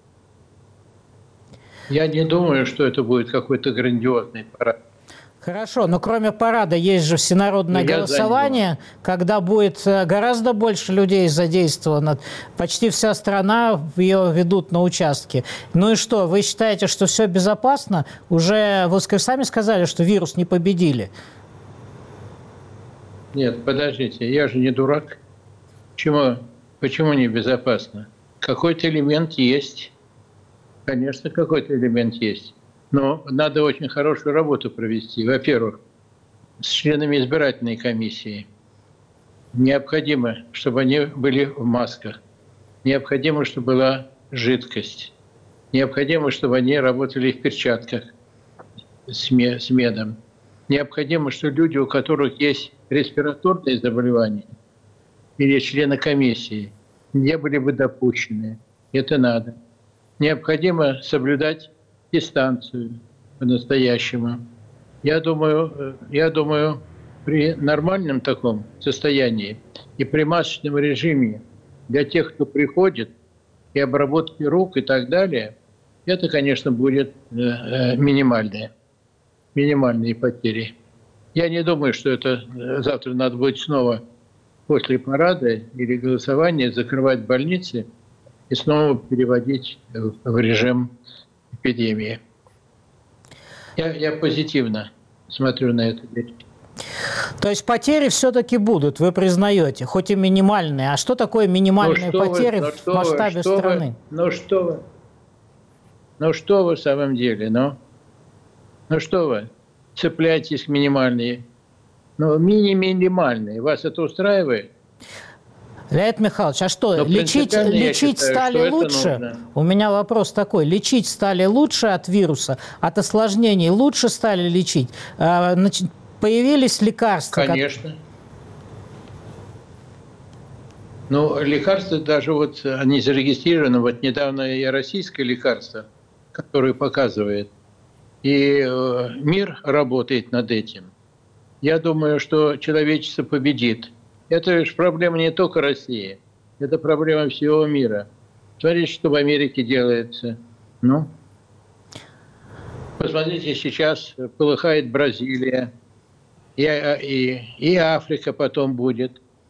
Я не думаю, что это будет какой-то грандиозный парад. Хорошо, но кроме парада есть же всенародное Я голосование, когда будет гораздо больше людей задействовано. Почти вся страна ее ведут на участке. Ну и что, вы считаете, что все безопасно? Уже вы сами сказали, что вирус не победили. Нет, подождите, я же не дурак. Почему, почему не безопасно? Какой-то элемент есть. Конечно, какой-то элемент есть. Но надо очень хорошую работу провести. Во-первых, с членами избирательной комиссии. Необходимо, чтобы они были в масках. Необходимо, чтобы была жидкость. Необходимо, чтобы они работали в перчатках с медом. Необходимо, что люди, у которых есть респираторные заболевания или члены комиссии, не были бы допущены. Это надо. Необходимо соблюдать дистанцию по-настоящему. Я думаю, я думаю, при нормальном таком состоянии и при масочном режиме для тех, кто приходит, и обработки рук и так далее, это, конечно, будет минимальные, минимальные потери. Я не думаю, что это завтра надо будет снова после парада или голосования закрывать больницы и снова переводить в режим эпидемии. Я, я позитивно смотрю на это. То есть потери все-таки будут, вы признаете, хоть и минимальные. А что такое минимальные ну, потери вы, в масштабе вы, страны? Вы, ну что вы? Ну что вы в самом деле? Ну, ну что вы? Цепляйтесь к минимальные. Ну, мини-минимальные. Вас это устраивает? Леонид Михайлович, а что, Но лечить, лечить считаю, стали лучше? У меня вопрос такой. Лечить стали лучше от вируса, от осложнений лучше стали лечить? Появились лекарства? Конечно. Как... Ну, лекарства даже вот, они зарегистрированы. Вот недавно и российское лекарство, которое показывает. И э, мир работает над этим. Я думаю, что человечество победит. Это же проблема не только России, это проблема всего мира. Смотрите, что в Америке делается. Ну, посмотрите, сейчас полыхает Бразилия, и, и, и Африка потом будет.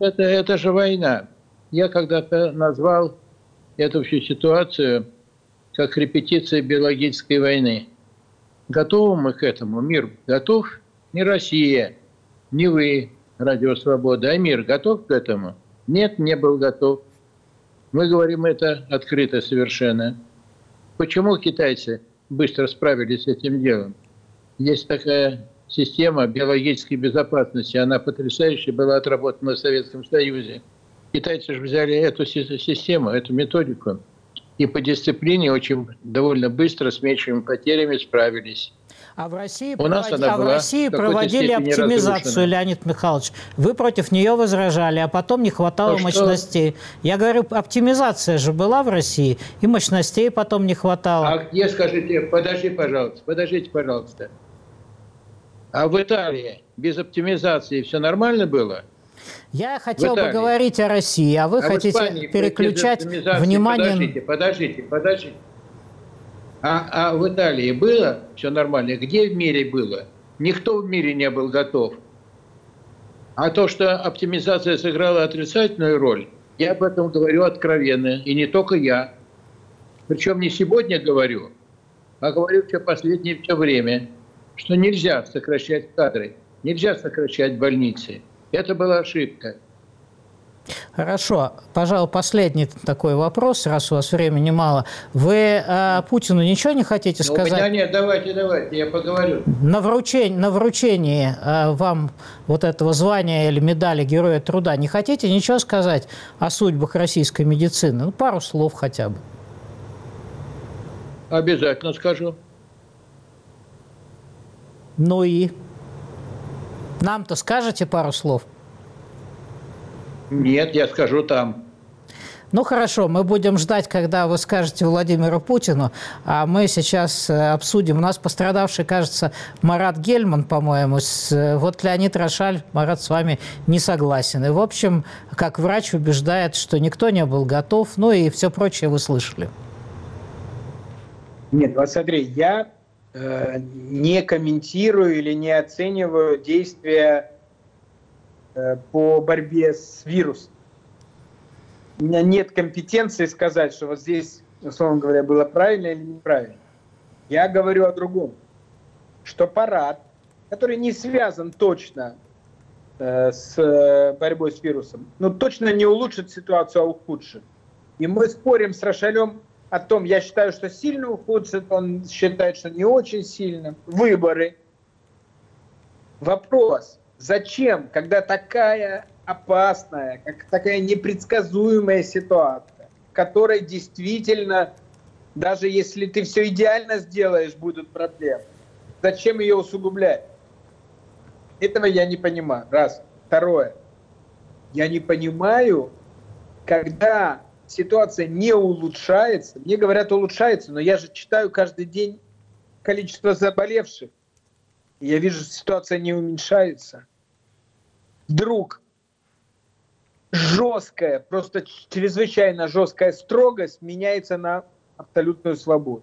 это, это же война. Я когда-то назвал эту всю ситуацию как репетиция биологической войны. Готовы мы к этому? Мир готов? Не Россия, не вы, Радио Свобода, а мир готов к этому? Нет, не был готов. Мы говорим это открыто совершенно. Почему китайцы быстро справились с этим делом? Есть такая система биологической безопасности, она потрясающая, была отработана в Советском Союзе. Китайцы же взяли эту систему, эту методику, и по дисциплине очень довольно быстро с меньшими потерями справились. А в России, У нас провод... а в России проводили оптимизацию, разрушена. Леонид Михайлович. Вы против нее возражали, а потом не хватало а мощностей. Что? Я говорю, оптимизация же была в России, и мощностей потом не хватало. А где, скажите, подожди, пожалуйста, подождите, пожалуйста. А в Италии без оптимизации все нормально было? Я хотел бы говорить о России, а вы а хотите Испании, переключать внимание... Подождите, подождите, подождите. А, а в Италии было все нормально? Где в мире было? Никто в мире не был готов. А то, что оптимизация сыграла отрицательную роль, я об этом говорю откровенно. И не только я. Причем не сегодня говорю, а говорю все последнее все время, что нельзя сокращать кадры, нельзя сокращать больницы. Это была ошибка. Хорошо. Пожалуй, последний такой вопрос, раз у вас времени мало. Вы э, Путину ничего не хотите Но сказать? У меня нет, давайте, давайте, я поговорю. На вручении, на вручении э, вам вот этого звания или медали Героя Труда не хотите ничего сказать о судьбах российской медицины? Ну, пару слов хотя бы. Обязательно скажу. Ну и? Нам-то скажете пару слов? Нет, я скажу там. Ну, хорошо, мы будем ждать, когда вы скажете Владимиру Путину, а мы сейчас обсудим. У нас пострадавший, кажется, Марат Гельман, по-моему. Вот Леонид Рошаль, Марат, с вами не согласен. И, в общем, как врач убеждает, что никто не был готов, ну и все прочее вы слышали. Нет, вот смотри, я э, не комментирую или не оцениваю действия по борьбе с вирусом. У меня нет компетенции сказать, что вот здесь, условно говоря, было правильно или неправильно. Я говорю о другом. Что парад, который не связан точно э, с борьбой с вирусом, но точно не улучшит ситуацию, а ухудшит. И мы спорим с Рошалем о том, я считаю, что сильно ухудшит, он считает, что не очень сильно. Выборы. Вопрос. Зачем, когда такая опасная, как такая непредсказуемая ситуация, в которой действительно, даже если ты все идеально сделаешь, будут проблемы, зачем ее усугублять? Этого я не понимаю. Раз. Второе. Я не понимаю, когда ситуация не улучшается, мне говорят, улучшается, но я же читаю каждый день количество заболевших, и я вижу, что ситуация не уменьшается. Вдруг жесткая, просто чрезвычайно жесткая строгость меняется на абсолютную свободу.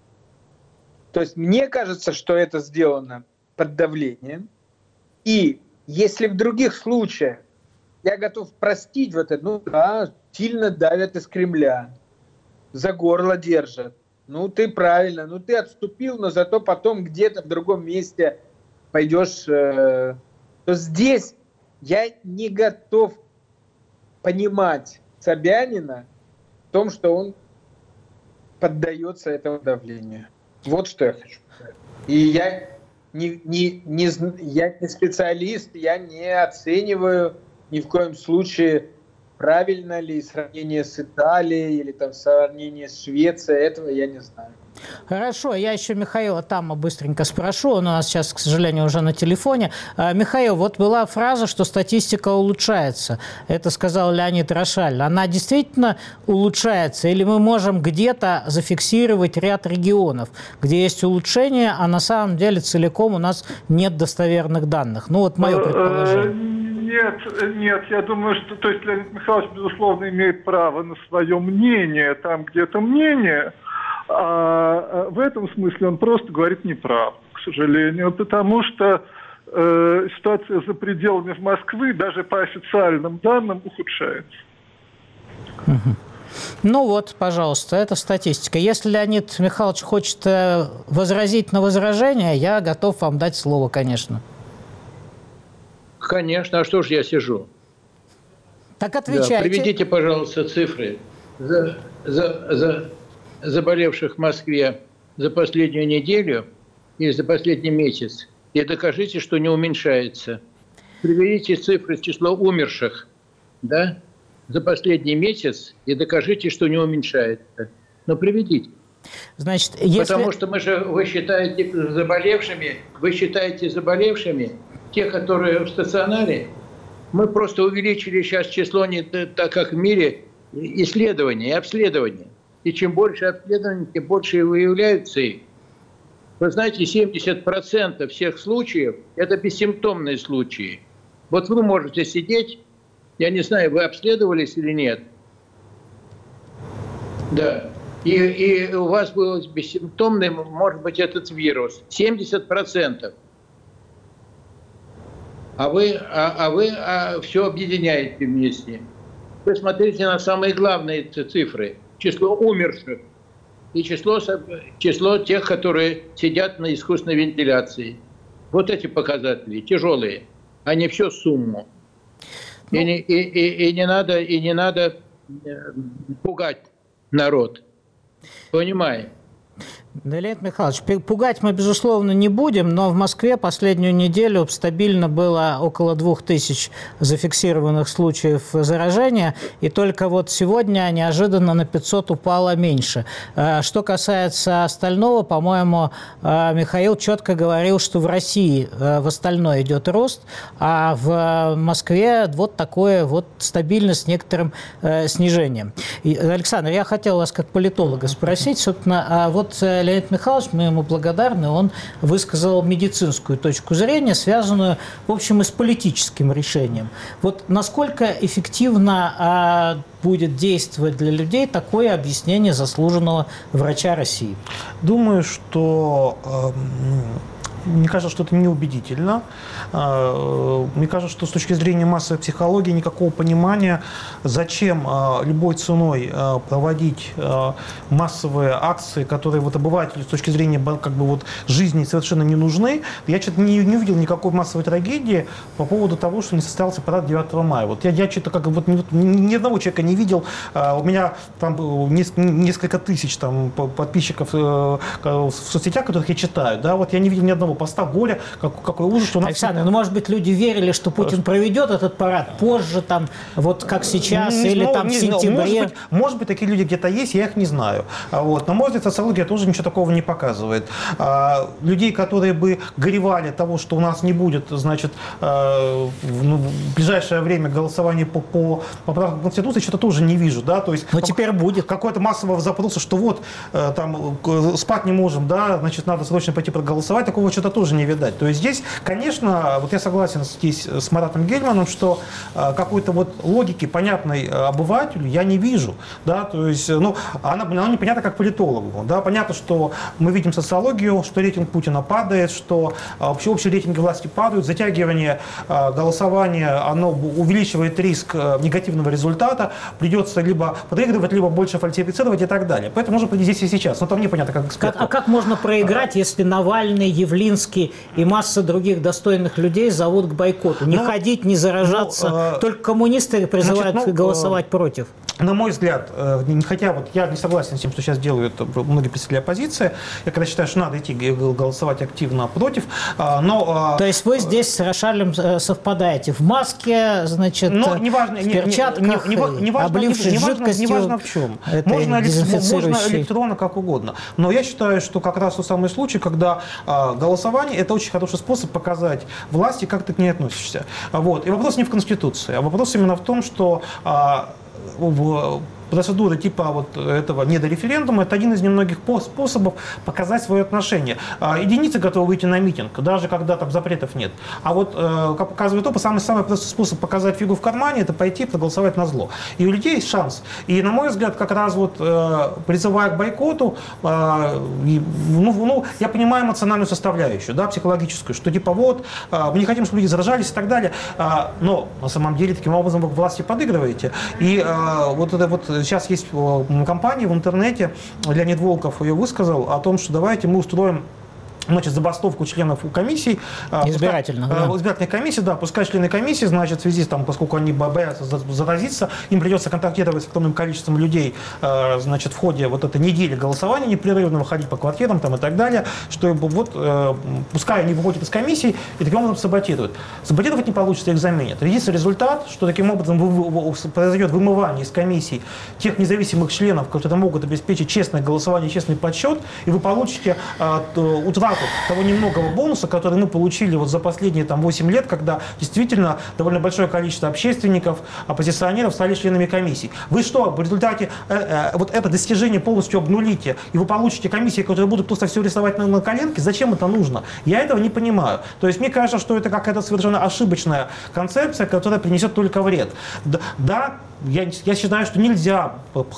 То есть мне кажется, что это сделано под давлением. И если в других случаях я готов простить вот это, ну да, сильно давят из Кремля, за горло держат. Ну ты правильно, ну ты отступил, но зато потом где-то в другом месте пойдешь, э, то здесь я не готов понимать Собянина в том, что он поддается этому давлению. Вот что я хочу сказать. И я не, не, не, я не специалист, я не оцениваю ни в коем случае, правильно ли сравнение с Италией или там сравнение с Швецией, этого я не знаю. Хорошо, я еще Михаила Тамма быстренько спрошу, он у нас сейчас, к сожалению, уже на телефоне. Михаил, вот была фраза, что статистика улучшается. Это сказал Леонид Рошаль. Она действительно улучшается? Или мы можем где-то зафиксировать ряд регионов, где есть улучшение, а на самом деле целиком у нас нет достоверных данных? Ну вот мое предположение. Нет, нет, я думаю, что то есть Леонид Михайлович, безусловно, имеет право на свое мнение, там где-то мнение, а в этом смысле он просто говорит неправду, к сожалению, потому что э, ситуация за пределами Москвы, даже по официальным данным, ухудшается. Ну вот, пожалуйста, это статистика. Если Леонид Михайлович хочет возразить на возражение, я готов вам дать слово, конечно. Конечно, а что ж я сижу? Так отвечайте. Да, приведите, пожалуйста, цифры за, за, за заболевших в Москве за последнюю неделю или за последний месяц и докажите, что не уменьшается. Приведите цифры числа умерших, да, за последний месяц и докажите, что не уменьшается. Но приведите. Значит, если... Потому что мы же, вы считаете заболевшими, вы считаете заболевшими те, которые в стационаре. Мы просто увеличили сейчас число, не так как в мире, исследований и обследований. И чем больше обследований, тем больше выявляются их. Вы знаете, семьдесят процентов всех случаев – это бессимптомные случаи. Вот вы можете сидеть, я не знаю, вы обследовались или нет. Да. И, и у вас был бессимптомный, может быть, этот вирус. семьдесят процентов. А вы, а, а вы а, все объединяете вместе. Вы смотрите на самые главные цифры. Число умерших и число, число тех, которые сидят на искусственной вентиляции. Вот эти показатели тяжелые, а не всю сумму. Ну, и, не, и, и, и, не надо, и не надо пугать народ. Понимаете? Да, Леонид Михайлович, пугать мы, безусловно, не будем, но в Москве последнюю неделю стабильно было около двух тысяч зафиксированных случаев заражения, и только вот сегодня неожиданно на пятьсот упало меньше. Что касается остального, по-моему, Михаил четко говорил, что в России в остальное идет рост, а в Москве вот такое вот стабильность с некоторым снижением. И, Александр, я хотел вас как политолога спросить, собственно, вот Леонид Михайлович, мы ему благодарны, он высказал медицинскую точку зрения, связанную, в общем, и с политическим решением. Вот насколько эффективно а, будет действовать для людей такое объяснение заслуженного врача России? Думаю, что... Э, Мне кажется, что это неубедительно. Мне кажется, что с точки зрения массовой психологии никакого понимания, зачем любой ценой проводить массовые акции, которые вот обывателю с точки зрения как бы вот жизни совершенно не нужны. Я что-то не, не увидел никакой массовой трагедии по поводу того, что не состоялся парад девятого мая. Вот я, я что-то как вот ни, ни одного человека не видел. У меня там несколько тысяч там подписчиков в соцсетях, которых я читаю. Да, вот я не видел ни одного поста горя, как, какой ужас, что у нас... Александр, ну, может быть, люди верили, что Путин проведет этот парад позже, там, вот как сейчас, не, или ну, там не, в сентябре. Может быть, может быть, такие люди где-то есть, я их не знаю. Вот. На мой взгляд, социология тоже ничего такого не показывает. А, людей, которые бы горевали того, что у нас не будет, значит, а, ну, в ближайшее время голосования по, по поправкам Конституции, что-то тоже не вижу. Да? То есть, но теперь будет. Какой-то массового запроса, что вот, там, спать не можем, да, значит, надо срочно пойти проголосовать, такого что-то тоже не видать. То есть здесь, конечно, вот я согласен здесь с Маратом Гельманом, что э, какой-то вот логики, понятной обывателю, я не вижу. Да? То есть, ну, она, она непонятна как политологу. Да? Понятно, что мы видим социологию, что рейтинг Путина падает, что э, вообще общие рейтинги власти падают, затягивание э, голосования, оно увеличивает риск э, негативного результата, придется либо подыгрывать, либо больше фальсифицировать и так далее. Поэтому можно прийти здесь и сейчас. Но там непонятно, как эксперт. А как можно проиграть, если Навальный, Явлинский и масса других достойных людей зовут к бойкоту? Не ну, ходить, не заражаться. Ну, э, Только коммунисты призывают значит, ну, голосовать э, против. На мой взгляд, э, хотя вот я не согласен с тем, что сейчас делают многие представители оппозиции, я когда считаю, что надо идти голосовать активно против, э, но... Э, То есть вы здесь с Рошалем совпадаете в маске, значит, но неважно, в перчатках, не, не, не, не облившись не жидкостью. Неважно в чем. Можно, можно электронно, как угодно. Но я считаю, что как раз тот самый случай, когда э, голосование – это очень хороший способ показать власти, как ты к ней относишься. Вот. И вопрос не в Конституции, а вопрос именно в том, что а, в, процедуры типа вот этого недореферендума – это один из немногих способов показать свое отношение. Единицы готовы выйти на митинг, даже когда там запретов нет. А вот, как показывает опыт, самый, самый простой способ показать фигу в кармане – это пойти проголосовать на зло. И у людей есть шанс. И, на мой взгляд, как раз вот призывая к бойкоту, ну, ну, я понимаю эмоциональную составляющую, да, психологическую, что типа вот, мы не хотим, чтобы люди заражались и так далее, но на самом деле таким образом вы к власти подыгрываете. И вот это вот сейчас есть компания в интернете, Леонид Волков ее высказал, о том, что давайте мы устроим, значит, забастовку членов комиссий. Избирательных, пускай, да. Избирательной комиссии, да, пускай члены комиссии, значит, в связи с там, поскольку они боятся заразиться, им придется контактировать с огромным количеством людей, значит, в ходе вот этой недели голосования непрерывного, ходить по квартирам там и так далее, что вот, пускай они выходят из комиссий и таким образом саботируют. Саботировать не получится, их заменят. Единственный результат, что таким образом произойдет вымывание из комиссий тех независимых членов, которые могут обеспечить честное голосование, честный подсчет, и вы получите утрату того немногого бонуса, который мы получили вот за последние там, восемь лет, когда действительно довольно большое количество общественников, оппозиционеров стали членами комиссий. Вы что, в результате э, э, вот это достижение полностью обнулите, и вы получите комиссии, которые будут просто все рисовать на, на коленке? Зачем это нужно? Я этого не понимаю. То есть мне кажется, что это какая-то совершенно ошибочная концепция, которая принесет только вред. Да, Я, я считаю, что нельзя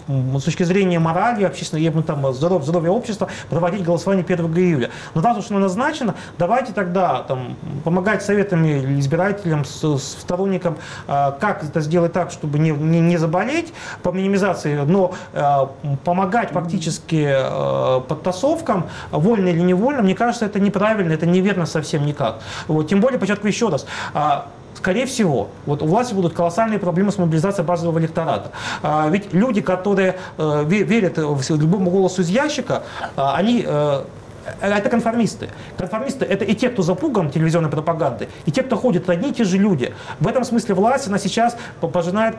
с точки зрения морали, общественного, там, здоровья, здоровья общества проводить голосование первого июля. Но раз уж оно назначено, давайте тогда там, помогать советами избирателям, с, с сторонникам, э, как это сделать так, чтобы не, не, не заболеть по минимизации, но э, помогать фактически э, подтасовкам, вольно или невольно, мне кажется, это неправильно, это неверно совсем никак. Вот, тем более, подчеркиваю еще раз, э, скорее всего, вот у власти будут колоссальные проблемы с мобилизацией базового электората. А, ведь люди, которые э, верят в любому голосу из ящика, э, они... Э, это конформисты. Конформисты – это и те, кто запуган телевизионной пропагандой, и те, кто ходит, одни и те же люди. В этом смысле власть, она сейчас пожинает,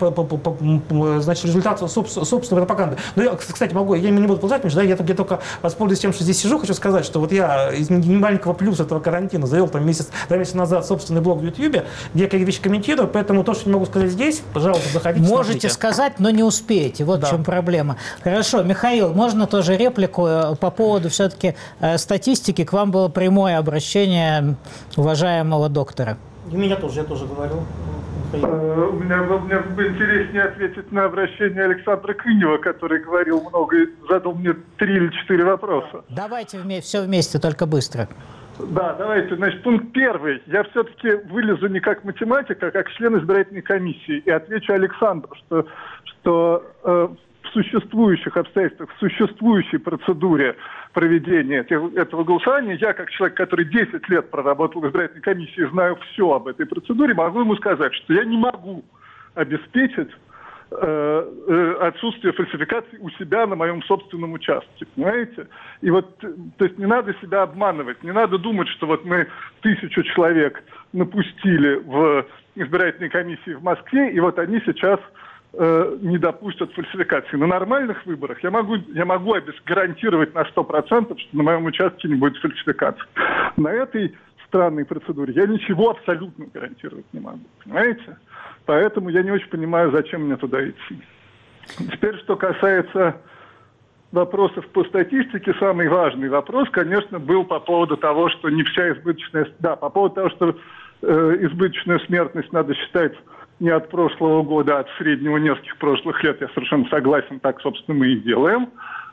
значит, результат собственной пропаганды. Но я, кстати, могу, я не буду продолжать, потому что да, я, я только воспользуюсь тем, что здесь сижу, хочу сказать, что вот я из немаленького плюса этого карантина завел там месяц, два месяца назад собственный блог в Ютьюбе, где я какие вещи комментирую, поэтому то, что не могу сказать здесь, пожалуйста, заходите. Можете смотрите. сказать, но не успеете. Вот да. В чем проблема. Хорошо, Михаил, можно тоже реплику по поводу все-таки статистики. К вам было прямое обращение уважаемого доктора. И меня тоже, я тоже говорю. У меня, мне бы интереснее ответить на обращение Александра Кынева, который говорил много и задал мне три или четыре вопроса. Давайте вместе, все вместе, только быстро. Да, давайте. Значит, пункт первый. Я все-таки вылезу не как математик, а как член избирательной комиссии. И отвечу Александру, что, что э, в существующих обстоятельствах, в существующей процедуре проведения этого голосования, я, как человек, который десять лет проработал в избирательной комиссии, знаю все об этой процедуре, могу ему сказать, что я не могу обеспечить э, э, отсутствие фальсификаций у себя на моем собственном участке, понимаете? И вот, то есть не надо себя обманывать, не надо думать, что вот мы тысячу человек напустили в избирательной комиссии в Москве, и вот они сейчас не допустят фальсификации. На нормальных выборах я могу, я могу гарантировать на сто процентов, что на моем участке не будет фальсификации. На этой странной процедуре я ничего абсолютно гарантировать не могу. Понимаете? Поэтому я не очень понимаю, зачем мне туда идти. Теперь, что касается вопросов по статистике, самый важный вопрос, конечно, был по поводу того, что не вся избыточная... Да, по поводу того, что э, избыточную смертность надо считать не от прошлого года, а от среднего нескольких прошлых лет. Я совершенно согласен, так, собственно, мы и делаем.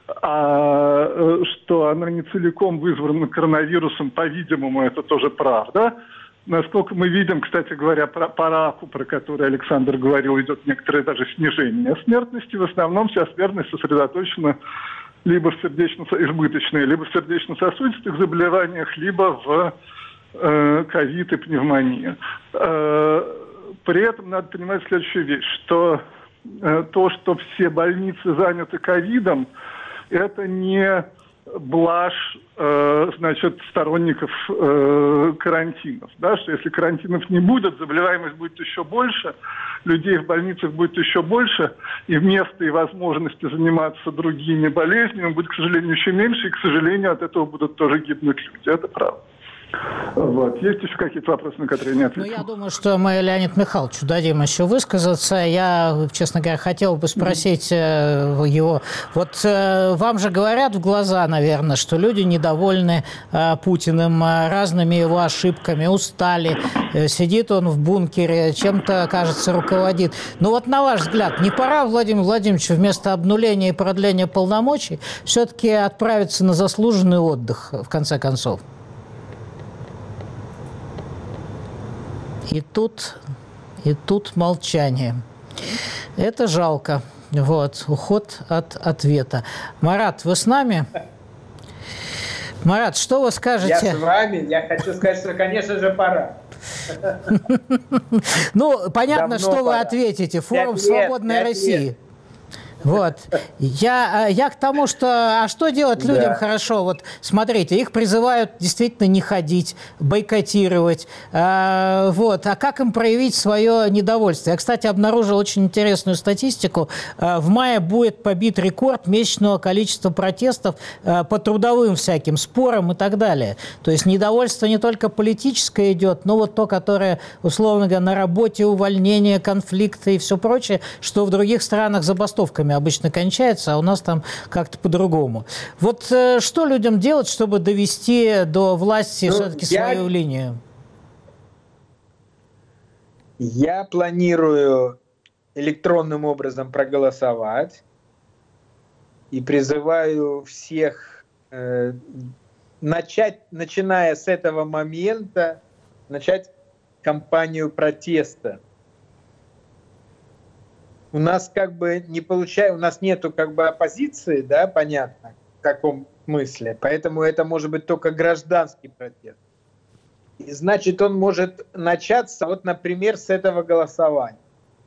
А что она не целиком вызвана коронавирусом, по-видимому, это тоже правда. Насколько мы видим, кстати говоря, про, по раку, про который Александр говорил, идет некоторое даже снижение смертности. В основном вся смертность сосредоточена либо в сердечно-избыточной, либо в сердечно-сосудистых заболеваниях, либо в э, ковид и пневмонии. Э, При этом надо понимать следующую вещь, что э, то, что все больницы заняты ковидом, это не блажь э, значит, сторонников э, карантинов. Да? Что если карантинов не будет, заболеваемость будет еще больше, людей в больницах будет еще больше, и места и возможности заниматься другими болезнями будет, к сожалению, еще меньше, и, к сожалению, от этого будут тоже гибнуть люди. Это правда. Вот. Есть еще какие-то вопросы, на которые не ответил? Ну, я думаю, что мы Леониду Михайловичу дадим еще высказаться. Я, честно говоря, хотел бы спросить mm-hmm. его. Вот вам же говорят в глаза, наверное, что люди недовольны Путиным разными его ошибками, устали. Сидит он в бункере, чем-то, кажется, руководит. Но вот на ваш взгляд, не пора Владимиру Владимировичу вместо обнуления и продления полномочий все-таки отправиться на заслуженный отдых, в конце концов? И тут, и тут молчание. Это жалко. Вот, уход от ответа. Марат, вы с нами? Марат, что вы скажете? Я с вами. Я хочу сказать, что, конечно же, пора. Ну, понятно, что вы ответите. Форум «Свободной России». Вот. Я, я к тому, что... А что делать людям да. хорошо? Вот смотрите, их призывают действительно не ходить, бойкотировать. А, вот. А как им проявить свое недовольство? Я, кстати, обнаружил очень интересную статистику. А, в мае будет побит рекорд месячного количества протестов а, по трудовым всяким спорам и так далее. То есть недовольство не только политическое идет, но вот то, которое, условно говоря, на работе, увольнение, конфликты и все прочее, что в других странах забастовками обычно кончается, а у нас там как-то по-другому. Вот э, что людям делать, чтобы довести до власти ну, все-таки я, свою линию? Я планирую электронным образом проголосовать и призываю всех э, начать, начиная с этого момента, начать кампанию протеста. У нас как бы не получается, у нас нету как бы оппозиции, да, понятно, в каком смысле. Поэтому это может быть только гражданский протест. И значит, он может начаться, вот, например, с этого голосования.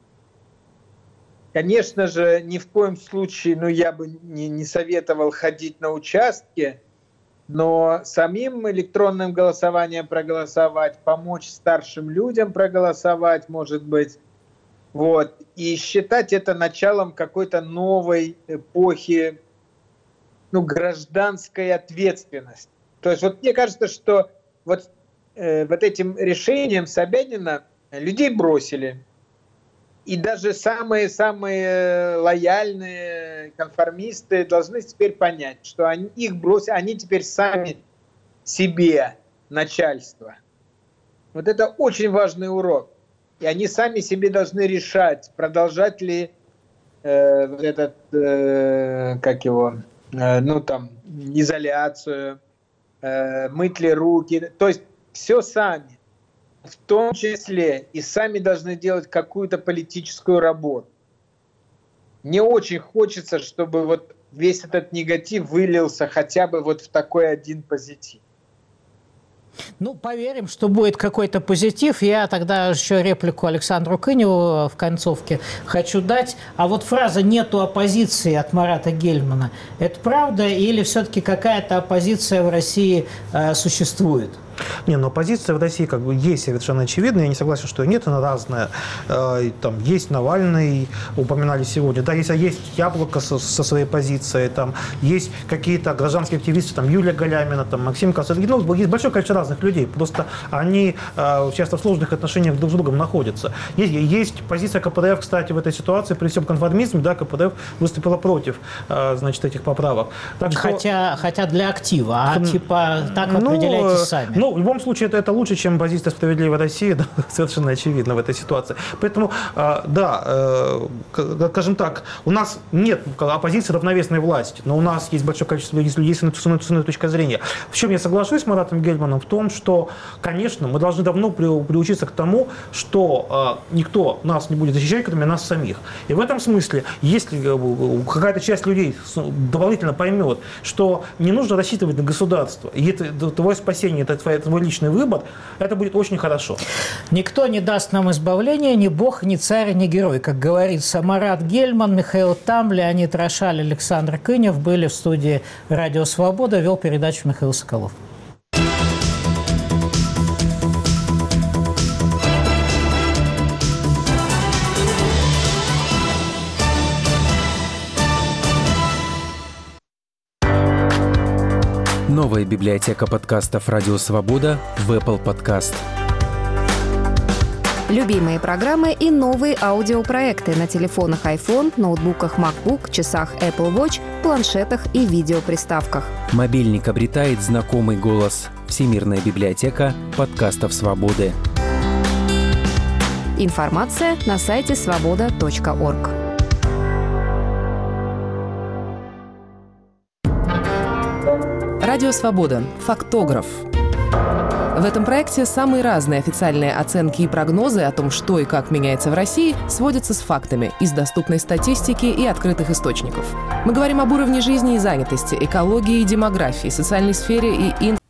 Конечно же, ни в коем случае, ну, я бы не, не советовал ходить на участки, но самим электронным голосованием проголосовать, помочь старшим людям проголосовать, может быть, вот, и считать это началом какой-то новой эпохи, ну, гражданской ответственности. То есть вот мне кажется, что вот, э, вот этим решением Собянина людей бросили. И даже самые-самые лояльные конформисты должны теперь понять, что они их бросили, они теперь сами себе начальство. Вот это очень важный урок. И они сами себе должны решать, продолжать ли э, вот этот, э, как его, э, ну там, изоляцию, э, мыть ли руки. То есть все сами, в том числе и сами должны делать какую-то политическую работу. Мне очень хочется, чтобы вот весь этот негатив вылился хотя бы вот в такой один позитив. Ну, поверим, что будет какой-то позитив. Я тогда еще реплику Александру Кыневу в концовке хочу дать. А вот фраза «нету оппозиции» от Марата Гельмана – это правда или все-таки какая-то оппозиция в России э, существует? Не, но оппозиция в России как бы есть совершенно очевидно. Я не согласен, что нет, она разная. Там есть Навальный, упоминали сегодня. Да, есть, есть Яблоко со, со своей позицией, там есть какие-то гражданские активисты, там Юлия Галямина, там Максим Косыгин. Ну, есть большое количество разных людей. Просто они э, часто в сложных отношениях друг с другом находятся. Есть, есть позиция КПРФ, кстати, в этой ситуации, при всем конформизме, да, КПРФ выступила против э, значит, этих поправок. Так что... хотя, хотя для актива, а типа так ну, определяйте сами. Ну, в любом случае, это, это лучше, чем позиция «Справедливой России», да, совершенно очевидно в этой ситуации. Поэтому, э, да, э, скажем так, у нас нет оппозиции равновесной власти, но у нас есть большое количество людей с институционной точки зрения. В чем я соглашусь с Маратом Гельманом? В том, что, конечно, мы должны давно приучиться к тому, что э, никто нас не будет защищать, кроме нас самих. И в этом смысле, если э, какая-то часть людей дополнительно поймет, что не нужно рассчитывать на государство, и это твое спасение, это твоя твой личный выбор, это будет очень хорошо. Никто не даст нам избавления, ни бог, ни царь, ни герой. Как говорится, Марат Гельман, Михаил Там, Леонид Рошаль, Александр Кынев были в студии «Радио Свобода». Вел передачу Михаил Соколов. Новая библиотека подкастов «Радио Свобода» в Apple Podcast. Любимые программы и новые аудиопроекты на телефонах iPhone, ноутбуках MacBook, часах Apple Watch, планшетах и видеоприставках. Мобильник обретает знакомый голос. Всемирная библиотека подкастов «Свободы». Информация на сайте свобода точка орг. Радио Свобода. Фактограф. В этом проекте самые разные официальные оценки и прогнозы о том, что и как меняется в России, сводятся с фактами из доступной статистики и открытых источников. Мы говорим об уровне жизни и занятости, экологии и демографии, социальной сфере и инфраструктуре.